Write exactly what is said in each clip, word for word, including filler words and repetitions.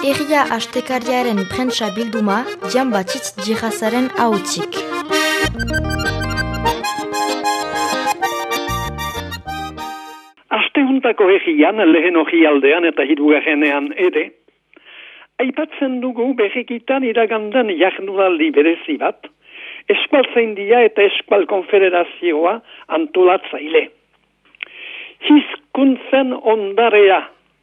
Egia astekariaren prentsa bilduma, Jan Batxitz Jihazaren ahotzik. Astehuntako egian, lehen ogialdean eta hirugarrenean ere, aipatzen dugu berrikitan iragandan jardunaldi berezi bat, Eskualtzaindia eta Eskual Konfederazioa antolatzaile. Hizkuntzen ondarea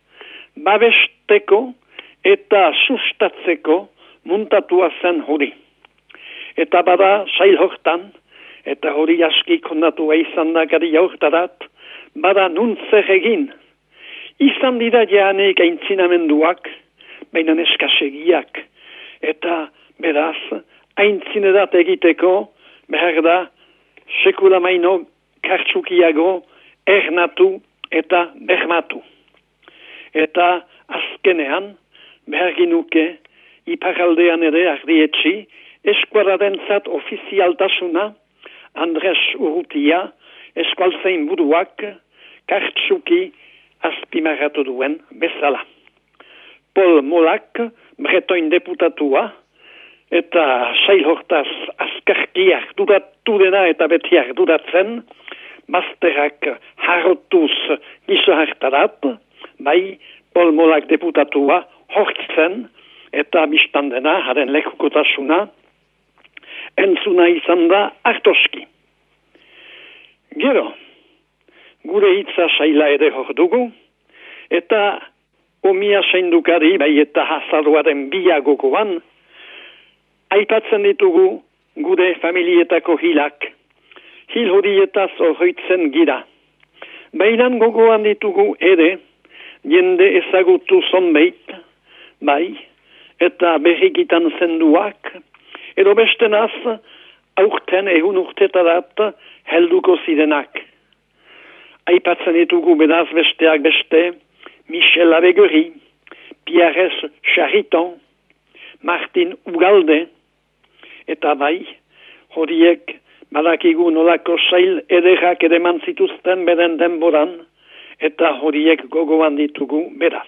babesteko eta sustatzeko muntatua zen hori. Eta bada sail hortan, eta hori aski kondatua izan da gari hortarat, bada nuntzer egin. Izan dira janek aintzinamenduak, baina eskasegiak, eta beraz, aintzinerat egiteko, behar da, sekula maino kartsukiago, ernatu eta bermatu. Eta azkenean, behar ginuke, iparaldean ere ardietxi, eskualaren zat ofizialtasuna, Andres Urrutia, eskualtzain buruak, kartsuki azpimarratu duen bezala. Paul Molak, bretoin deputatua, eta sail hortaz azkarkiak dudatu dena eta betiak dudatzen, masterak harrotuz gizo hartarat, bai Paul Molak deputatua hortzen eta biztandena, haren lekukotasuna, entzuna izan da hartoski. Gero, gure hitza saila ere hor dugu, eta omia seindukari, bai eta hazaruaren biagokoan, aipatzen ditugu gure familietako hilak, hil horietaz horretzen gira. Bainan gogoan ditugu ere, jende ezagutu zonbeit, bai, eta berrikitan zenduak, edo bestenaz, aurten egun urtetarat helduko zirenak. Aipatzen ditugu bedaz besteak beste, Michel Abeguri, Pierres Chariton, Martin Ugalde, eta bai, horiek badakigu nolako sail ederrak edeman zituzten beren denboran, eta horiek gogoan ditugu beraz.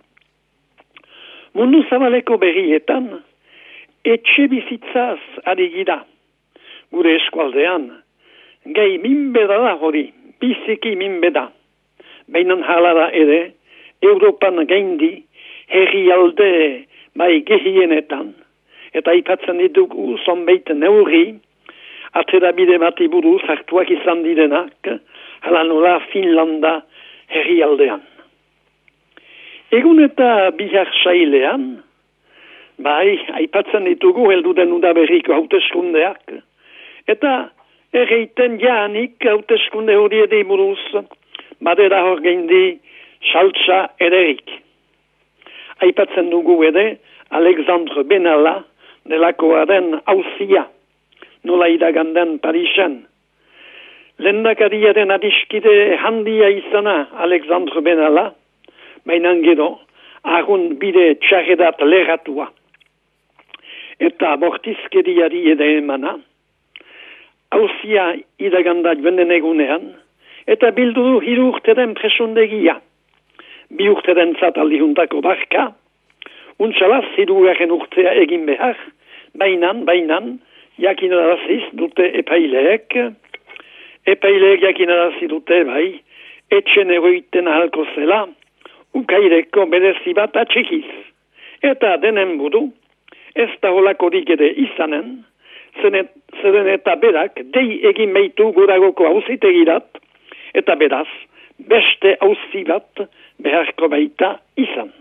Mundu zabaleko berrietan, etxe bizitzaz ari gira, gure eskualdean, gai minbeda da hori, biziki minbeda. Bainan halara ere, Europan gaindi, herrialde bai gehienetan, eta ipatzen ditugu zonbait neurri, aterabide bati buruz hartuak izan direnak, hala nola Finlanda herrialdean. Egun eta bihar sailean, bai, aipatzen ditugu helduden udaberriko hauteskundeak, eta erreiten jaanik hauteskunde hori ere buruz, badera hor gaindi saltsa ederik. Aipatzen dugu ere, Alexandre Benalla, delakoaren hauzia, nola iragandan Parisen. Lendakariaren adiskide handia izana Alexandre Benalla, bainan gero, agun bide txarredat leratua. Eta bortizkeriari ere emana, hauzia iraganda joan egunean, eta bildu du hiru urteren presundegia. Bi urteren zataldi juntako barka, untxalaz hirugarren urtea egin behar, bainan, bainan, jakinaraziz dute epaileek, epaileek jakinarazi dute bai, etxen egoiten ahalko zela, ukaireko berezi bat atxikiz. Eta denen buru, ez da holakorik ere izanen, zeren eta berak dei egin meitu guragoko hauzitegirat, eta beraz, beste hauzi bat beharko baita izan.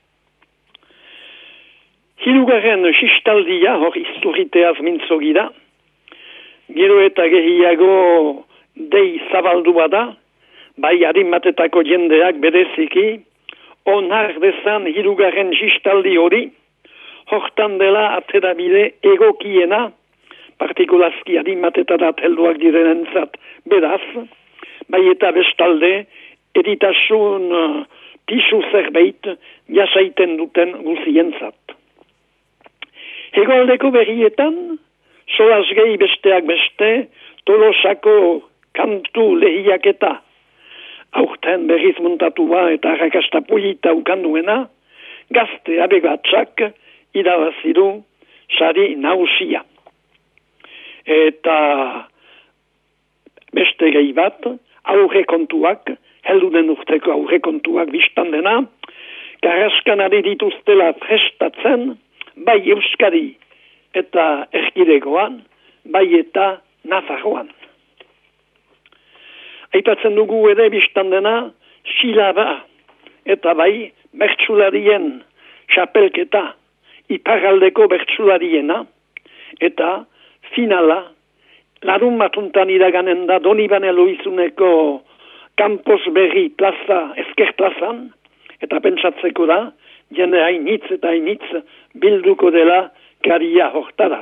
Hirugarren sistaldia hor isturriteaz mintzogira, gero eta gehiago dei zabaldua da, bai harimatetako jendeak bereziki, onar dezan hirugarren sistaldi hori, hortan dela aterabide egokiena, partikulazki harimatetarat helduak direnentzat beraz, bai eta bestalde, editasun uh, pisu zerbait jasaiten duten guzientzat. Hegoaldeko berrietan, soaz gehi besteak beste, Tolosako kantu lehiaketa, aurten berriz montatua eta arrakasta polita ukanduena, gazte abegatsak irabazidu sari nausia. Eta beste gehi bat, aurre kontuak, helduden urteko aurre kontuak biztan dena, Karraskan ari dituztela prestatzen, bai Euskadi eta Erkidegoan, bai eta Nafarroan. Aipatzen dugu ere biztan dena, silaba eta bai bertsularien txapelketa, iparaldeko bertsulariena, eta finala, larun batuntan iraganen da Donibane Loizuneko Campos Berri plaza, esker plazan, eta pentsatzeko da, jende hainitz eta hainitz bilduko dela karia hortarat.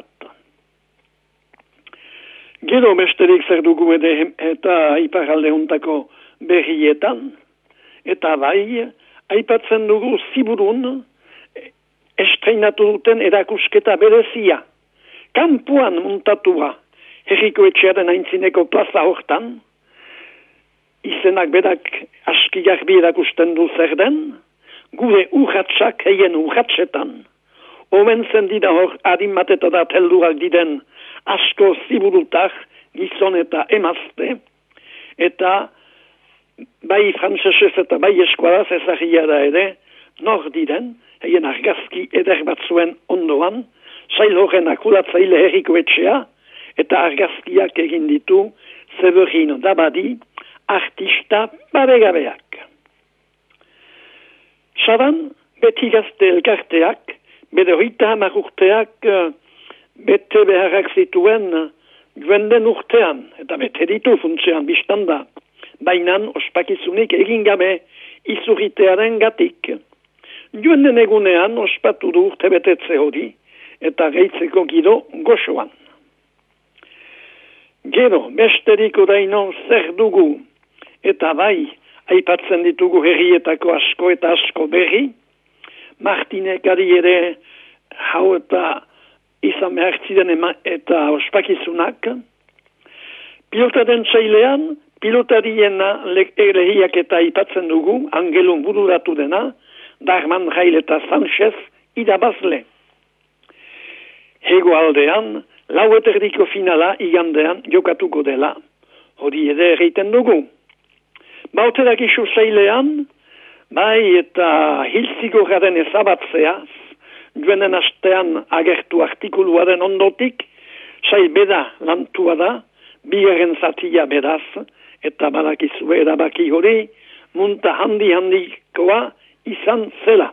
Gero besterik zer dugu ere eta iparalde hontako berrietan, eta bai, aipatzen dugu Ziburun estreinatu duten erakusketa berezia. Kampuan muntatua, herriko etxearen aintzineko plaza hortan, izenak berak aski garbi erakusten du zer den, gure urratsak heien urratsetan, omen zen dira hor adimatetadat helduak diden asko ziburutak, gizon eta emazte, eta bai frantsesez eta bai eskualaz ezagia da ere, nor diren, heien argazki eder batzuen ondoan, zail horren akulatzaile herriko etxea, eta argazkiak egin ditu Severino Dabadi, artista paregabeak. Saban, beti gazte elkarteak, bede hoita hamar urteak bete beharrak zituen joan den urtean, eta bete ditu funtzean biztanda, bainan ospakizunik egin gabe izurritearen gatik. Joan den egunean ospatu du urte betetze hori, eta geitzeko gido goxoan. Gero, besterik oraino zer dugu, eta bai, aipatzen ditugu herrietako asko eta asko berri, Martinek ari ere hau eta izan behar ziren eta ospakizunak, pilotaren txailean, pilotariena lehiak eta aipatzen dugu, Angelun bururatu dena, Darman Jail eta Sanchez irabazle. Hego aldean, lau eterdiko finala igandean jokatuko dela, hori ere egiten dugu. Bauterak isu zeilean, bai eta hilziko garen ezabatzeaz, joanen astean agertu artikuluaren ondotik, sail beda lantua da, bigarren zatia beraz, eta badakizue erabaki hori, munta handi-handikoa izan zela.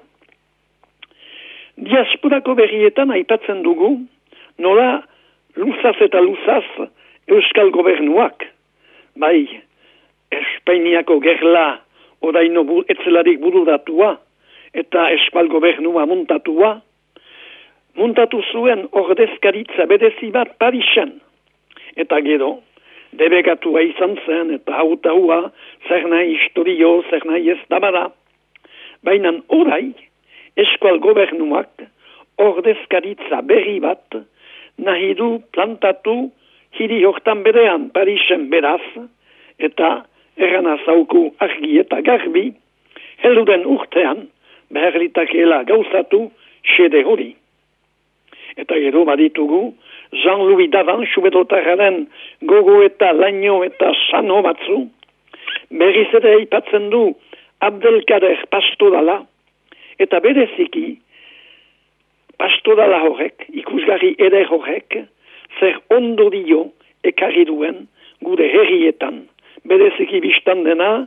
Diasporako berrietan aipatzen dugu, nola luzaz eta luzaz Euskal Gobernuak, bai, Espainiako gerla oraino bu, etzelarik bururatua, eta Euskal Gobernua muntatua, muntatu zuen ordezkaritza bedezi bat Parisen, eta gero, debegatua izan zen, eta hautaua, zer nahi historio, zer nahi ez dabara. Baina orai, Euskal Gobernuak ordezkaritza berri bat nahi du plantatu hiri hortan berean Parisen beraz, eta erana zauku argi eta garbi, helduden urtean behar litakeela gauzatu xede hori. Eta gero baditugu, Jean-Louis Davan, subedotararen gogo eta laino eta sano batzu, berriz ere aipatzen du Abdelkader pastorala, eta bereziki pastorala horrek, ikusgarri ere horrek, zer ondo dio ekarri duen gure herrietan, bereziki biztan dena,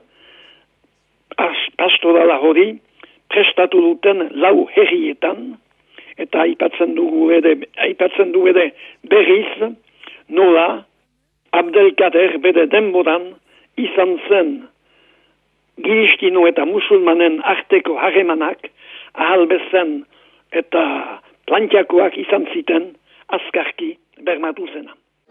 pastorala hori prestatu duten lau herrietan, eta aipatzen dugu ere, aipatzen du ere berriz, nola Abdelkader bere denboran izan zen Giristino eta musulmanen arteko harremanak ahal bezen eta plantiakoak izan ziten azkarki bermatu zena.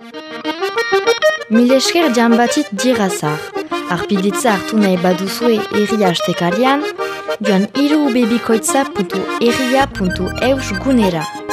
Mil esker Jean-Baptiste Dirazar. Arpiditza hartu nahi baduzue erria astekarian, joan hiru bebikoitza puntu erria puntu eus gunera.